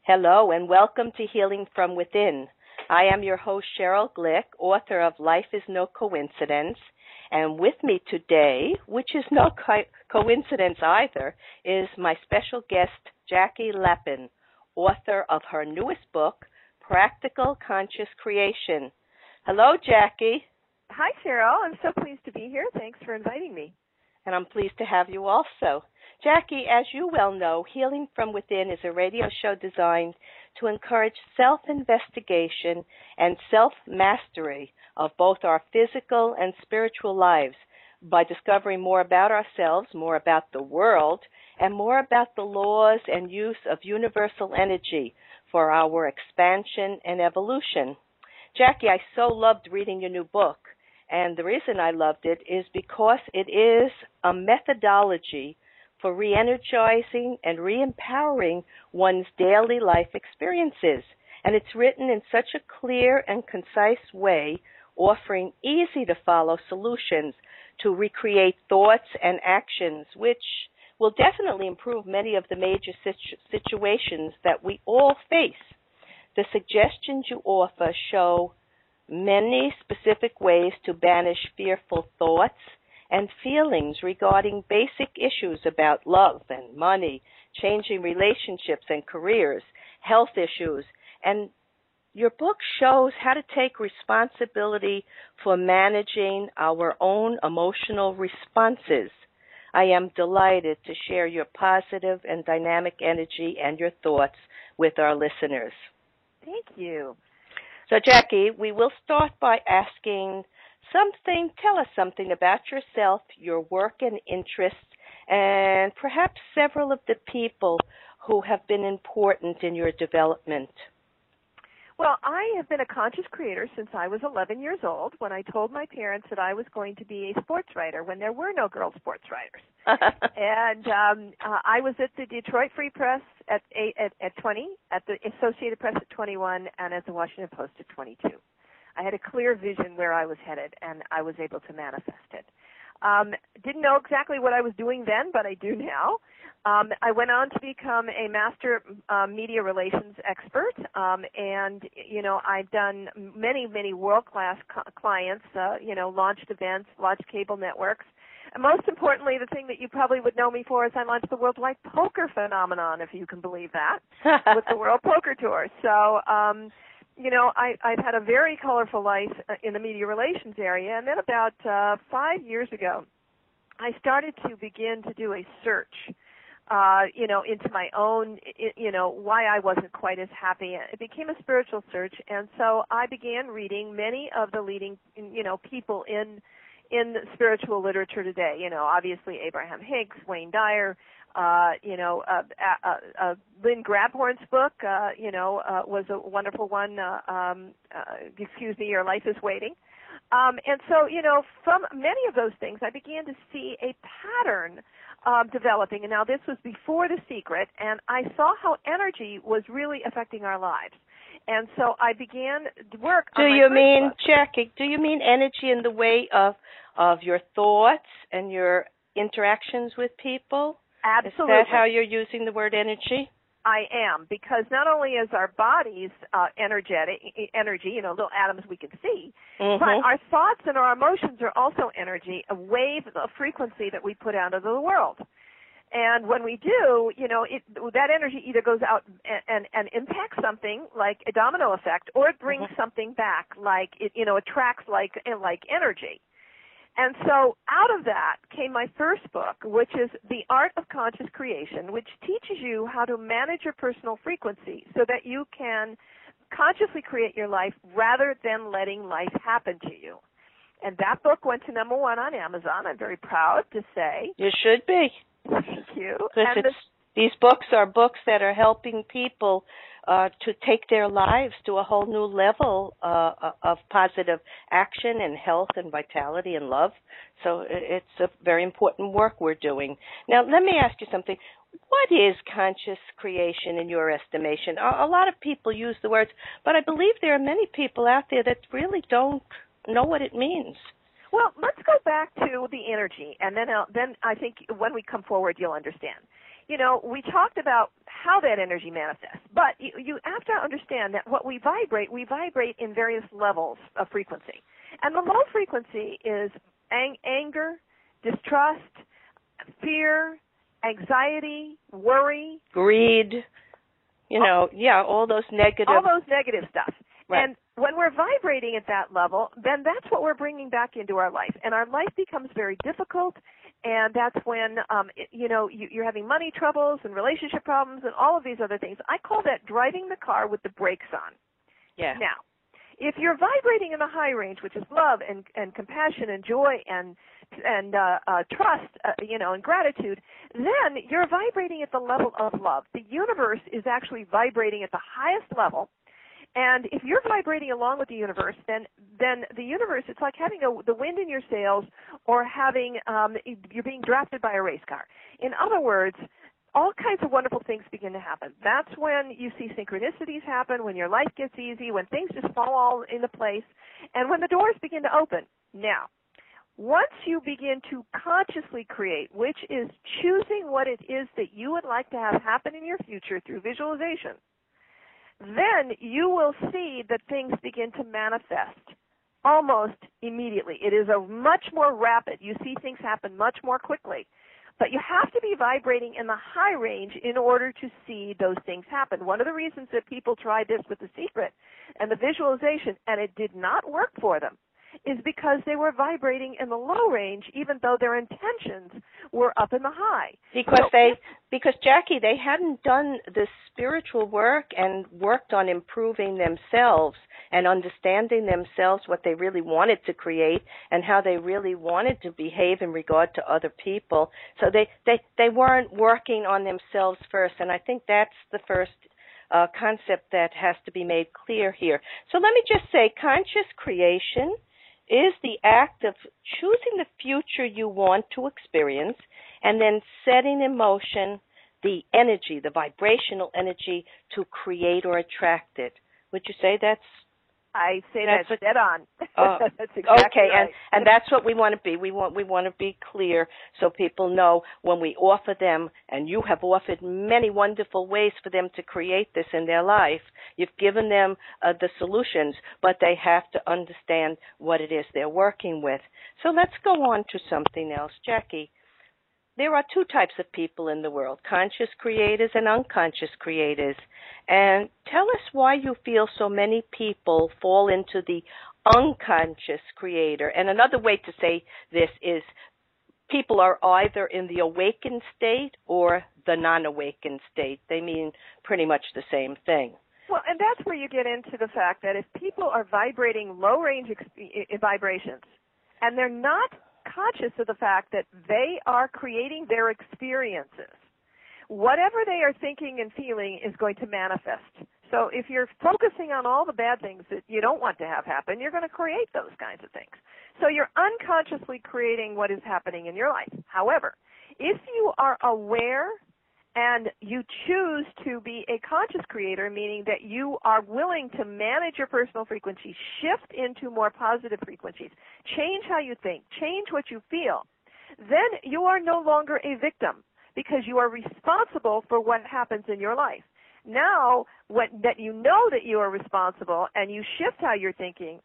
Hello and welcome to Healing from Within. I am your host, Cheryl Glick, author of Life is No Coincidence. And with me today, which is no coincidence either, is my special guest, Jackie Lapin, author of her newest book, Practical Conscious Creation. Hello, Jackie. Hi, Cheryl. I'm so pleased to be here. Thanks for inviting me. And I'm pleased to have you also. Jackie, as you well know, Healing from Within is a radio show designed to encourage self-investigation and self-mastery of both our physical and spiritual lives by discovering more about ourselves, more about the world, and more about the laws and use of universal energy for our expansion and evolution. Jackie, I so loved reading your new book, and the reason I loved it is because it is a methodology for re-energizing and re-empowering one's daily life experiences. And it's written in such a clear and concise way, offering easy-to-follow solutions to recreate thoughts and actions, which will definitely improve many of the major situations that we all face. The suggestions you offer show many specific ways to banish fearful thoughts and feelings regarding basic issues about love and money, changing relationships and careers, health issues. And your book shows how to take responsibility for managing our own emotional responses. I am delighted to share your positive and dynamic energy and your thoughts with our listeners. Thank you. So, Jackie, we will start by asking tell us something about yourself, your work and interests, and perhaps several of the people who have been important in your development. Well, I have been a conscious creator since I was 11 years old when I told my parents that I was going to be a sports writer when there were no girl sports writers. And I was at the Detroit Free Press at 20, at the Associated Press at 21, and at the Washington Post at 22. I had a clear vision where I was headed, and I was able to manifest it. Didn't know exactly what I was doing then, but I do now. I went on to become a master media relations expert, and, I've done many, many world-class clients, launched events, launched cable networks. And most importantly, the thing that you probably would know me for is I launched the Worldwide Poker Phenomenon, if you can believe that, with the World Poker Tour. So, I've had a very colorful life in the media relations area, and then about 5 years ago, I started to begin to do a search, into my own, why I wasn't quite as happy. It became a spiritual search, and so I began reading many of the leading, people in spiritual literature today. Obviously Abraham Hicks, Wayne Dyer, Lynn Grabhorn's book, was a wonderful one. Your Life is Waiting. And so, from many of those things, I began to see a pattern developing. And now this was before The Secret, and I saw how energy was really affecting our lives. And so I began to work on my first book. Jackie, do you mean energy in the way of your thoughts and your interactions with people? Absolutely. Is that how you're using the word energy? I am, because not only is our body's energy, little atoms we can see, but our thoughts and our emotions are also energy, a wave, a frequency that we put out into the world. And when we do, that energy either goes out and impacts something like a domino effect, or it brings something back, like it, attracts like energy. And so out of that came my first book, which is The Art of Conscious Creation, which teaches you how to manage your personal frequency so that you can consciously create your life rather than letting life happen to you. And that book went to #1 on Amazon, I'm very proud to say. You should be. Thank you. These books are books that are helping people to take their lives to a whole new level of positive action and health and vitality and love. So it's a very important work we're doing. Now, let me ask you something. What is conscious creation in your estimation? A lot of people use the words, but I believe there are many people out there that really don't know what it means. Well, let's go back to the energy, and then I think when we come forward, you'll understand. we talked about how that energy manifests, but you have to understand that what we vibrate in various levels of frequency. And the low frequency is anger, distrust, fear, anxiety, worry, greed, all those negative. All those negative stuff. Right. And when we're vibrating at that level, then that's what we're bringing back into our life. And our life becomes very difficult, and that's when, you're having money troubles and relationship problems and all of these other things. I call that driving the car with the brakes on. Yeah. Now, if you're vibrating in the high range, which is love and compassion and joy and trust, and gratitude, then you're vibrating at the level of love. The universe is actually vibrating at the highest level. And if you're vibrating along with the universe, then the universe, it's like having the wind in your sails or you're being drafted by a race car. In other words, all kinds of wonderful things begin to happen. That's when you see synchronicities happen, when your life gets easy, when things just fall all into place, and when the doors begin to open. Now, once you begin to consciously create, which is choosing what it is that you would like to have happen in your future through visualization, then you will see that things begin to manifest almost immediately. It is a much more rapid. You see things happen much more quickly. But you have to be vibrating in the high range in order to see those things happen. One of the reasons that people tried this with The Secret and the visualization, and it did not work for them, is because they were vibrating in the low range, even though their intentions were up in the high. Because Jackie, they hadn't done the spiritual work and worked on improving themselves and understanding themselves, what they really wanted to create and how they really wanted to behave in regard to other people. So they weren't working on themselves first, and I think that's the first concept that has to be made clear here. So let me just say, conscious creation is the act of choosing the future you want to experience and then setting in motion the energy, the vibrational energy to create or attract it. Would you say that's... I say that's dead on. That's exactly okay, right. and that's what we want to be. We want to be clear so people know when we offer them, and you have offered many wonderful ways for them to create this in their life. You've given them the solutions, but they have to understand what it is they're working with. So let's go on to something else. Jackie, there are two types of people in the world, conscious creators and unconscious creators. And tell us why you feel so many people fall into the unconscious creator. And another way to say this is people are either in the awakened state or the non-awakened state. They mean pretty much the same thing. Well, and that's where you get into the fact that if people are vibrating low-range vibrations and they're not conscious of the fact that they are creating their experiences, whatever they are thinking and feeling is going to manifest. So if you're focusing on all the bad things that you don't want to have happen, you're going to create those kinds of things. So you're unconsciously creating what is happening in your life. However, if you are aware and you choose to be a conscious creator, meaning that you are willing to manage your personal frequency, shift into more positive frequencies, change how you think, change what you feel, then you are no longer a victim because you are responsible for what happens in your life. Now, that you know that you are responsible and you shift how you're thinking,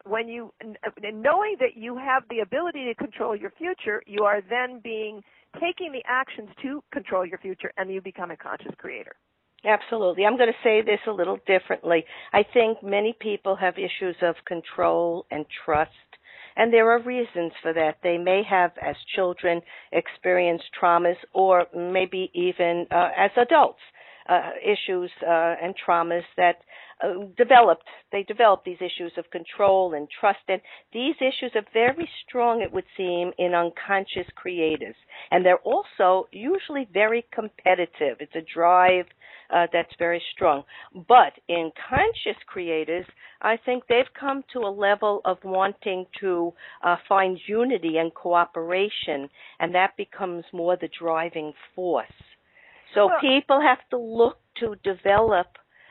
knowing that you have the ability to control your future, you are then taking the actions to control your future, and you become a conscious creator. Absolutely. I'm going to say this a little differently. I think many people have issues of control and trust, and there are reasons for that. They may have, as children, experienced traumas, or maybe even as adults, issues and traumas that developed these issues of control and trust. And these issues are very strong, it would seem, in unconscious creators. And they're also usually very competitive. It's a drive that's very strong. But in conscious creators, I think they've come to a level of wanting to find unity and cooperation, and that becomes more the driving force. So people have to look to develop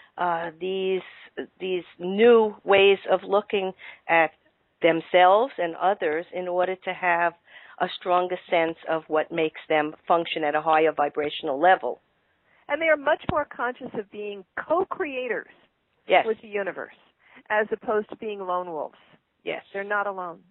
these new ways of looking at themselves and others in order to have a stronger sense of what makes them function at a higher vibrational level. And they are much more conscious of being co-creators Yes. with the universe as opposed to being lone wolves. Yes. They're not alone.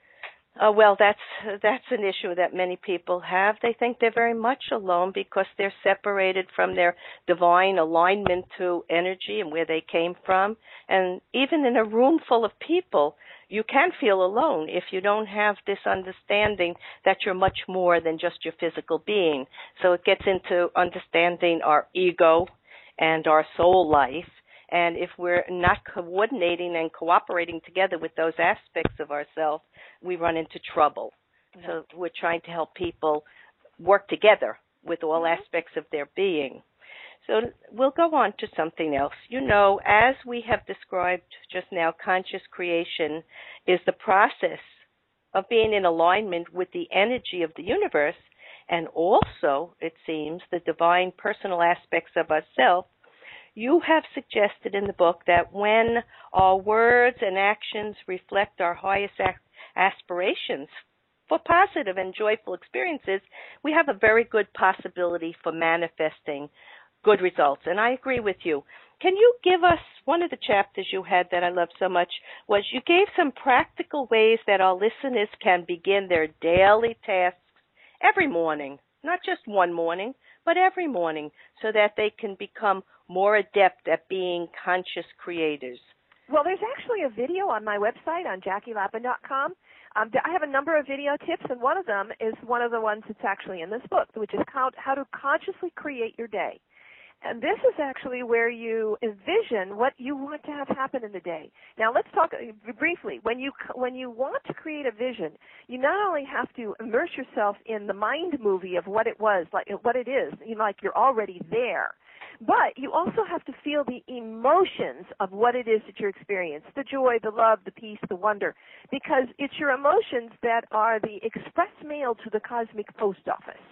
Well, that's an issue that many people have. They think they're very much alone because they're separated from their divine alignment to energy and where they came from. And even in a room full of people, you can feel alone if you don't have this understanding that you're much more than just your physical being. So it gets into understanding our ego and our soul life. And if we're not coordinating and cooperating together with those aspects of ourselves, we run into trouble. Yeah. So we're trying to help people work together with all aspects of their being. So we'll go on to something else. You know, as we have described just now, conscious creation is the process of being in alignment with the energy of the universe and also, it seems, the divine personal aspects of ourselves. You have suggested in the book that when our words and actions reflect our highest aspirations for positive and joyful experiences, we have a very good possibility for manifesting good results. And I agree with you. Can you give us, one of the chapters you had that I loved so much was you gave some practical ways that our listeners can begin their daily tasks every morning, not just one morning, but every morning, so that they can become more adept at being conscious creators? Well, there's actually a video on my website on JacquieLapin.com. I have a number of video tips, and one of them is one of the ones that's actually in this book, which is how to consciously create your day. And this is actually where you envision what you want to have happen in the day. Now, let's talk briefly. When you want to create a vision, you not only have to immerse yourself in the mind movie of what it was, like what it is, like you're already there, but you also have to feel the emotions of what it is that you're experiencing, the joy, the love, the peace, the wonder, because it's your emotions that are the express mail to the cosmic post office.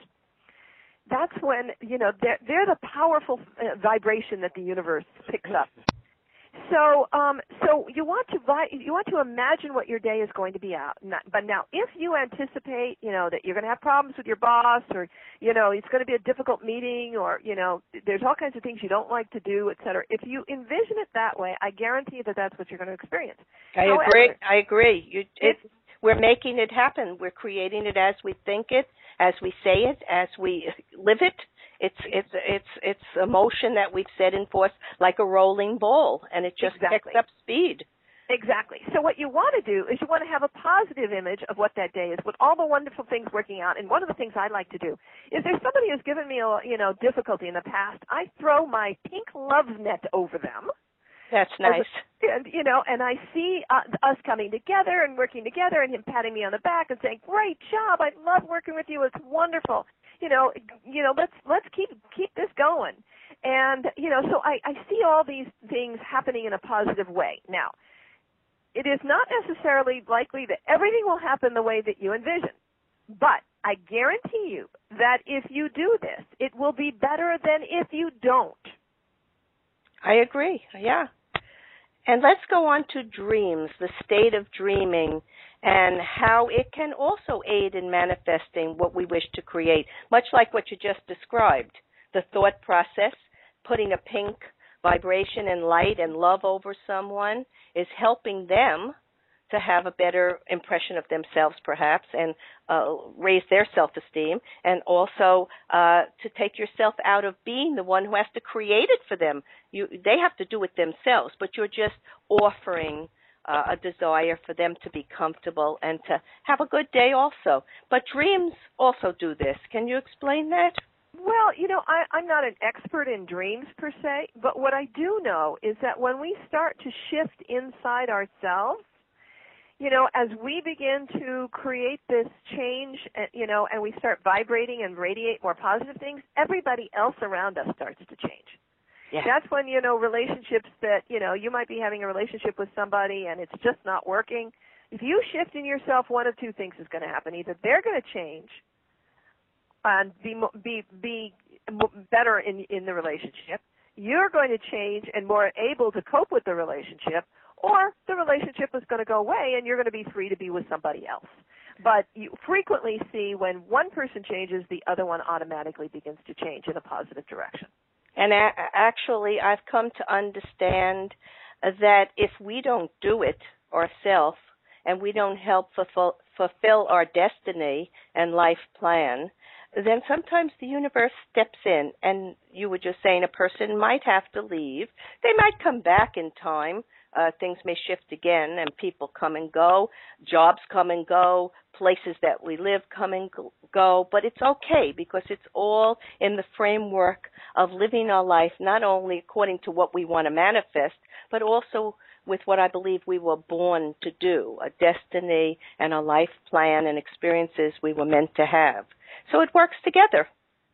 That's when, they're the powerful vibration that the universe picks up. So you want to imagine what your day is going to be out. But now, if you anticipate, that you're going to have problems with your boss, or it's going to be a difficult meeting, or there's all kinds of things you don't like to do, et cetera. If you envision it that way, I guarantee that that's what you're going to experience. I agree. We're making it happen. We're creating it as we think it, as we say it, as we live it. It's emotion that we've set in force like a rolling ball, and it just picks up speed. Exactly. So what you want to do is you want to have a positive image of what that day is, with all the wonderful things working out. And one of the things I like to do is, there's somebody who's given me difficulty in the past, I throw my pink love net over them. That's nice. And I see us coming together and working together, and him patting me on the back and saying, "Great job! I love working with you. It's wonderful. Let's keep this going." And so I see all these things happening in a positive way. Now, it is not necessarily likely that everything will happen the way that you envision, but I guarantee you that if you do this, it will be better than if you don't. I agree. Yeah. And let's go on to dreams, the state of dreaming, and how it can also aid in manifesting what we wish to create, much like what you just described. The thought process, putting a pink vibration and light and love over someone, is helping them to have a better impression of themselves, perhaps, and raise their self-esteem, and also to take yourself out of being the one who has to create it for them. They have to do it themselves, but you're just offering a desire for them to be comfortable and to have a good day also. But dreams also do this. Can you explain that? Well, I'm not an expert in dreams per se, but what I do know is that when we start to shift inside ourselves, as we begin to create this change, and we start vibrating and radiate more positive things, everybody else around us starts to change. Yeah. That's when, relationships that, you might be having a relationship with somebody and it's just not working. If you shift in yourself, one of two things is going to happen. Either they're going to change and be better in the relationship, you're going to change and more able to cope with the relationship, or the relationship is going to go away and you're going to be free to be with somebody else. But you frequently see when one person changes, the other one automatically begins to change in a positive direction. And actually, I've come to understand that if we don't do it ourselves and we don't help fulfill our destiny and life plan, then sometimes the universe steps in. And you were just saying a person might have to leave. They might come back in time. Things may shift again, and people come and go, jobs come and go, places that we live come and go, but it's okay because it's all in the framework of living our life not only according to what we want to manifest, but also with what I believe we were born to do, a destiny and a life plan and experiences we were meant to have. So it works together.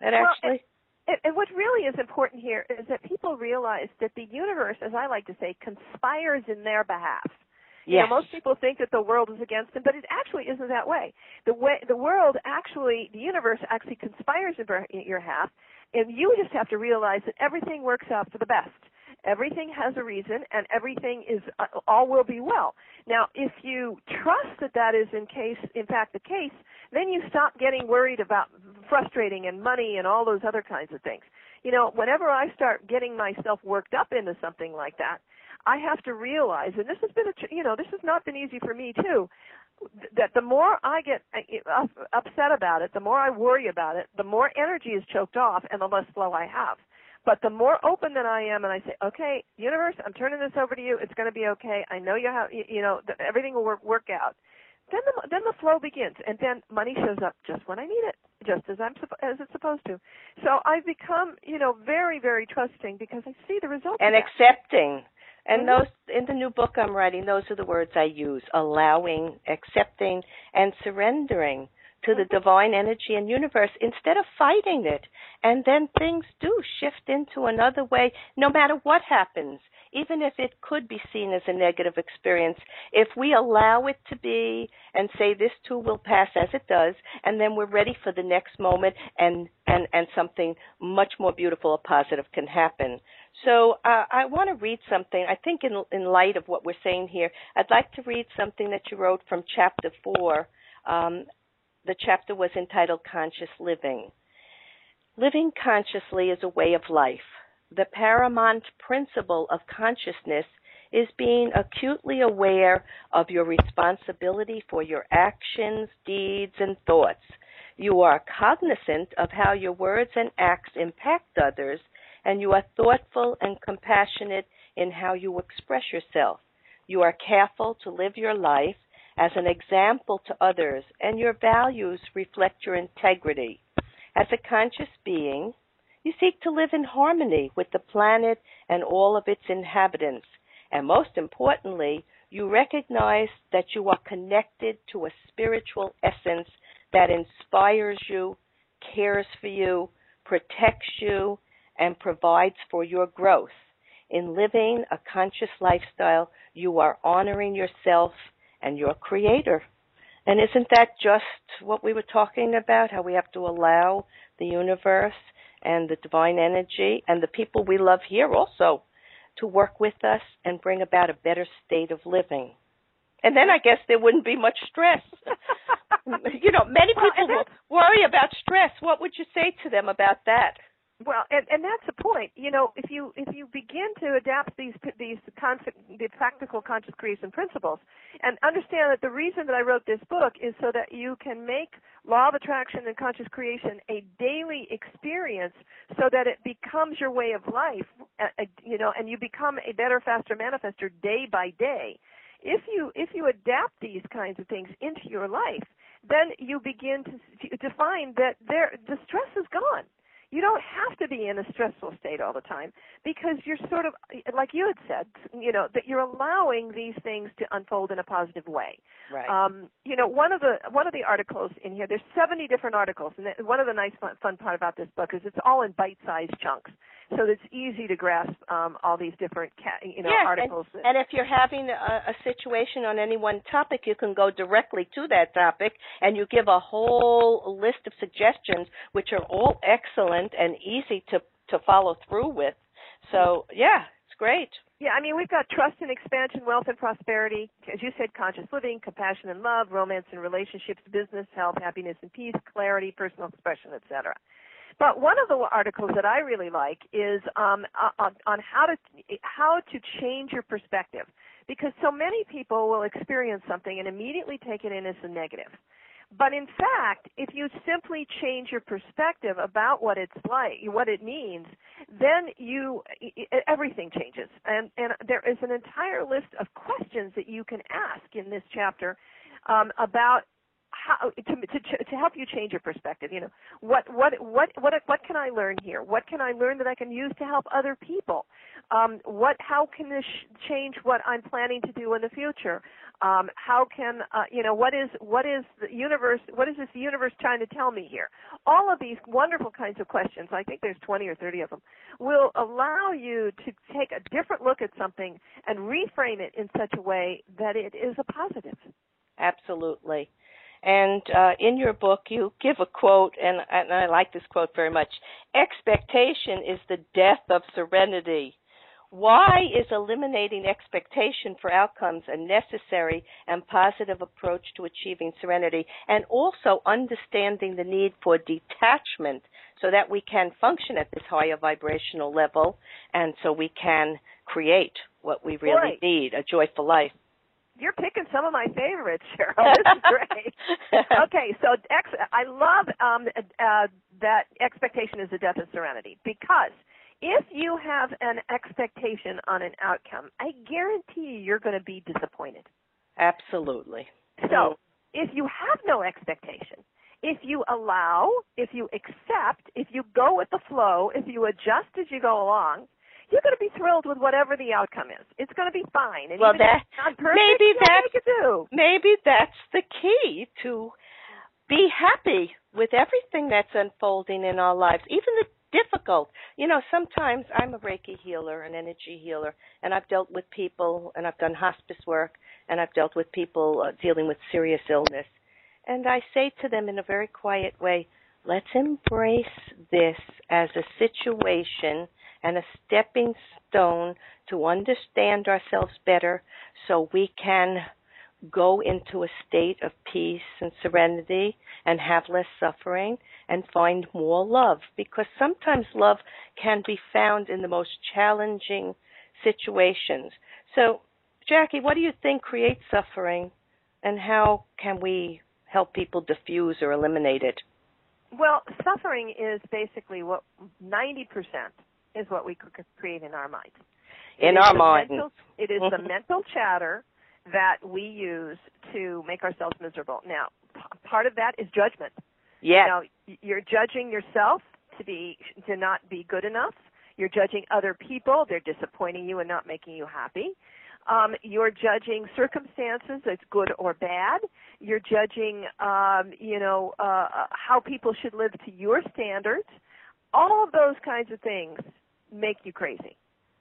And what really is important here is that people realize that the universe, as I like to say, conspires in their behalf. Yes. You know, most people think that the world is against them, but it actually isn't that way. The world actually, the universe actually conspires in your behalf, and you just have to realize that everything works out for the best. Everything has a reason, and everything is all will be well. Now, if you trust that that is in fact the case, then you stop getting worried about frustrating and money and all those other kinds of things. You know, whenever I start getting myself worked up into something like that, I have to realize, and this has been this has not been easy for me too, that the more I get upset about it, the more I worry about it, the more energy is choked off and the less flow I have. But the more open that I am, and I say, okay, universe, I'm turning this over to you. It's going to be okay. I know you have, everything will work out. Then the flow begins, and then money shows up just when I need it, just as it's supposed to. So I've become, very, very trusting because I see the results. And accepting. And those in the new book I'm writing, those are the words I use: allowing, accepting, and surrendering to the divine energy and universe instead of fighting it. And then things do shift into another way, no matter what happens, even if it could be seen as a negative experience. If we allow it to be and say this too will pass as it does, and then we're ready for the next moment and something much more beautiful or positive can happen. So I want to read something. I think in light of what we're saying here, I'd like to read something that you wrote from Chapter 4. The chapter was entitled Conscious Living. Living consciously is a way of life. The paramount principle of consciousness is being acutely aware of your responsibility for your actions, deeds, and thoughts. You are cognizant of how your words and acts impact others, and you are thoughtful and compassionate in how you express yourself. You are careful to live your life as an example to others, and your values reflect your integrity. As a conscious being, you seek to live in harmony with the planet and all of its inhabitants. And most importantly, you recognize that you are connected to a spiritual essence that inspires you, cares for you, protects you, and provides for your growth. In living a conscious lifestyle, you are honoring yourself and your creator. And isn't that just what we were talking about, how we have to allow the universe and the divine energy and the people we love here also to work with us and bring about a better state of living? And then I guess there wouldn't be much stress. Many people worry about stress. What would you say to them about that? Well, and that's the point. If you begin to adapt the practical conscious creation principles, and understand that the reason that I wrote this book is so that you can make law of attraction and conscious creation a daily experience, so that it becomes your way of life, and you become a better, faster manifester day by day. If you adapt these kinds of things into your life, then you begin to find that the stress is gone. You don't have to be in a stressful state all the time, because you're sort of, like you had said, that you're allowing these things to unfold in a positive way. Right. One of the articles in here, there's 70 different articles, and one of the nice fun part about this book is it's all in bite-sized chunks, so it's easy to grasp all these different articles. And if you're having a situation on any one topic, you can go directly to that topic, and you give a whole list of suggestions, which are all excellent and easy to follow through with. So, yeah, it's great. Yeah, I mean, we've got trust and expansion, wealth and prosperity, as you said, conscious living, compassion and love, romance and relationships, business, health, happiness and peace, clarity, personal expression, etc. But one of the articles that I really like is on how to change your perspective, because so many people will experience something and immediately take it in as a negative. But in fact, if you simply change your perspective about what it's like, what it means, then everything changes. And there is an entire list of questions that you can ask in this chapter about how to help you change your perspective. You know, what can I learn here? What can I learn that I can use to help other people? How can this change what I'm planning to do in the future? How can what is the universe? What is this universe trying to tell me here? All of these wonderful kinds of questions, I think there's 20 or 30 of them, will allow you to take a different look at something and reframe it in such a way that it is a positive. Absolutely. And in your book, you give a quote, and I like this quote very much. Expectation is the death of serenity. Why is eliminating expectation for outcomes a necessary and positive approach to achieving serenity, and also understanding the need for detachment so that we can function at this higher vibrational level and so we can create what we really need, a joyful life? You're picking some of my favorites, Cheryl. This is great. Okay, so I love that expectation is the death of serenity, because if you have an expectation on an outcome, I guarantee you're going to be disappointed. Absolutely. So if you have no expectation, if you allow, if you accept, if you go with the flow, if you adjust as you go along, you're going to be thrilled with whatever the outcome is. It's going to be fine. And well, even if it's not perfect, maybe that's the key to be happy with everything that's unfolding in our lives, even the difficult. You know, sometimes I'm a Reiki healer, an energy healer, and I've dealt with people, and I've done hospice work, and I've dealt with people dealing with serious illness. And I say to them in a very quiet way, let's embrace this as a situation and a stepping stone to understand ourselves better so we can go into a state of peace and serenity and have less suffering and find more love. Because sometimes love can be found in the most challenging situations. So, Jackie, what do you think creates suffering, and how can we help people diffuse or eliminate it? Well, suffering is basically what 90% is what we create in our minds. In our mind. It is the mental chatter that we use to make ourselves miserable. Now, part of that is judgment. Yeah. You know, you're judging yourself to not be good enough. You're judging other people. They're disappointing you and not making you happy. You're judging circumstances that's good or bad. You're judging, how people should live to your standards. All of those kinds of things make you crazy.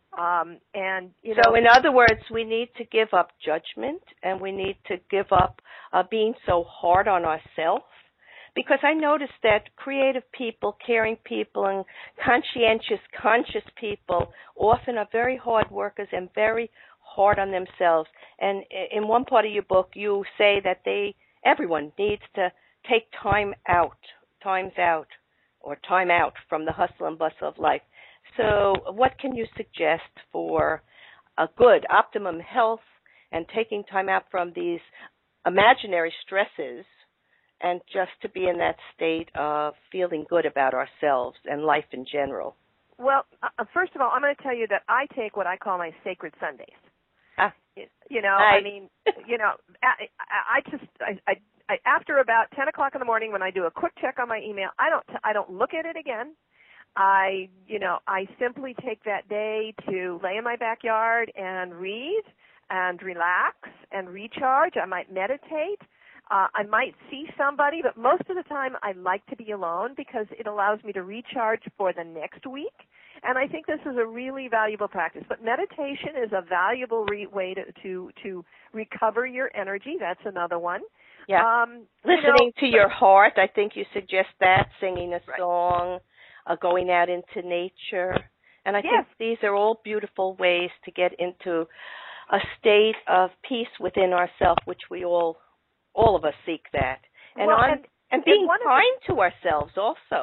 So in other words, we need to give up judgment, and we need to give up being so hard on ourselves. Because I noticed that creative people, caring people, and conscientious, conscious people often are very hard workers and very hard on themselves. And in one part of your book, you say that everyone needs to take time out from the hustle and bustle of life. So what can you suggest for a good optimum health and taking time out from these imaginary stresses and just to be in that state of feeling good about ourselves and life in general? Well, first of all, I'm going to tell you that I take what I call my sacred Sundays. After about 10 o'clock in the morning, when I do a quick check on my email, I don't look at it again. I simply take that day to lay in my backyard and read and relax and recharge. I might meditate. I might see somebody, but most of the time I like to be alone because it allows me to recharge for the next week. And I think this is a really valuable practice. But meditation is a valuable way to recover your energy. That's another one. Yeah. Listening to your heart, I think you suggest that, singing a song, going out into nature. And I think these are all beautiful ways to get into a state of peace within ourselves, which we all of us seek that. And being kind to ourselves also.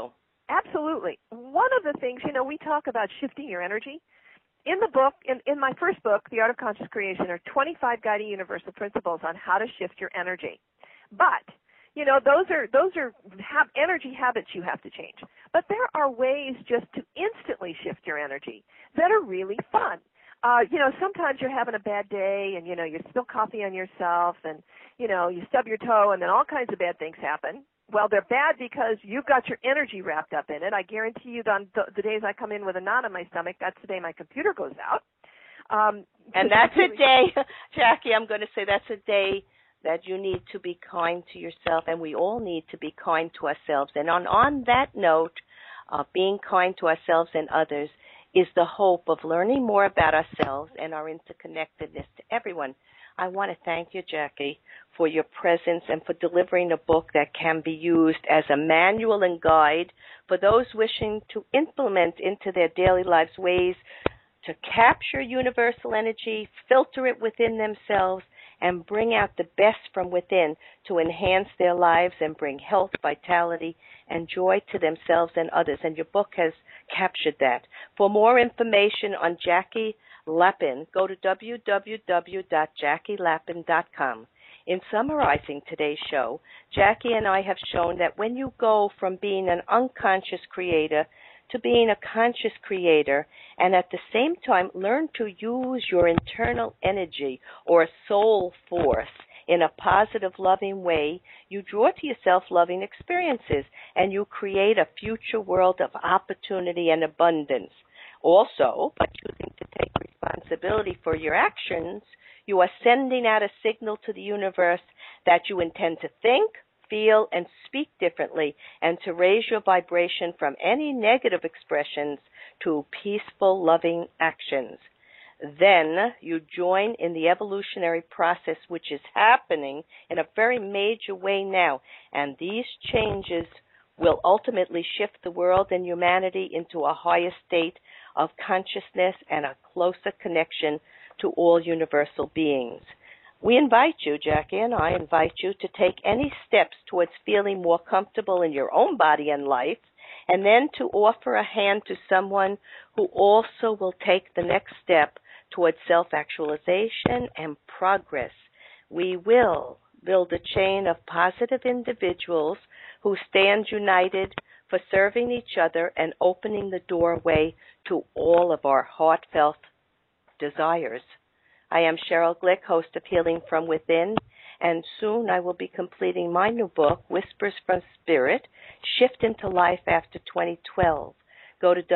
Absolutely. One of the things, we talk about shifting your energy. In the book, in my first book, The Art of Conscious Creation, are 25 guiding universal principles on how to shift your energy. But, those are energy habits you have to change. But there are ways just to instantly shift your energy that are really fun. Sometimes you're having a bad day and, you spill coffee on yourself and, you stub your toe and then all kinds of bad things happen. Well, they're bad because you've got your energy wrapped up in it. I guarantee you on the days I come in with a knot in my stomach, that's the day my computer goes out. And that's a day, Jackie, I'm going to say that's a day that you need to be kind to yourself, and we all need to be kind to ourselves. And on that note, being kind to ourselves and others is the hope of learning more about ourselves and our interconnectedness to everyone. I want to thank you, Jackie, for your presence and for delivering a book that can be used as a manual and guide for those wishing to implement into their daily lives ways to capture universal energy, filter it within themselves, and bring out the best from within to enhance their lives and bring health, vitality, and joy to themselves and others. And your book has captured that. For more information on Jackie Lapin, go to www.jackielapin.com. In summarizing today's show, Jackie and I have shown that when you go from being an unconscious creator to being a conscious creator, and at the same time learn to use your internal energy or soul force in a positive, loving way, you draw to yourself loving experiences, and you create a future world of opportunity and abundance. Also, by choosing to take responsibility for your actions, you are sending out a signal to the universe that you intend to think, feel, and speak differently, and to raise your vibration from any negative expressions to peaceful, loving actions. Then you join in the evolutionary process, which is happening in a very major way now, and these changes will ultimately shift the world and humanity into a higher state of consciousness and a closer connection to all universal beings. We invite you, Jackie and I invite you, to take any steps towards feeling more comfortable in your own body and life, and then to offer a hand to someone who also will take the next step towards self-actualization and progress. We will build a chain of positive individuals who stand united for serving each other and opening the doorway to all of our heartfelt desires. I am Cheryl Glick, host of Healing from Within, and soon I will be completing my new book, Whispers from Spirit, Shift into Life After 2012. Go to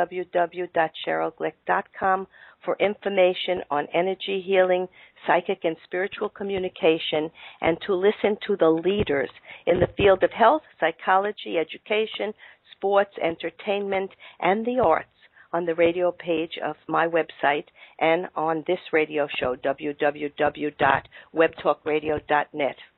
www.cherylglick.com for information on energy healing, psychic and spiritual communication, and to listen to the leaders in the field of health, psychology, education, sports, entertainment, and the arts on the radio page of my website and on this radio show, www.webtalkradio.net.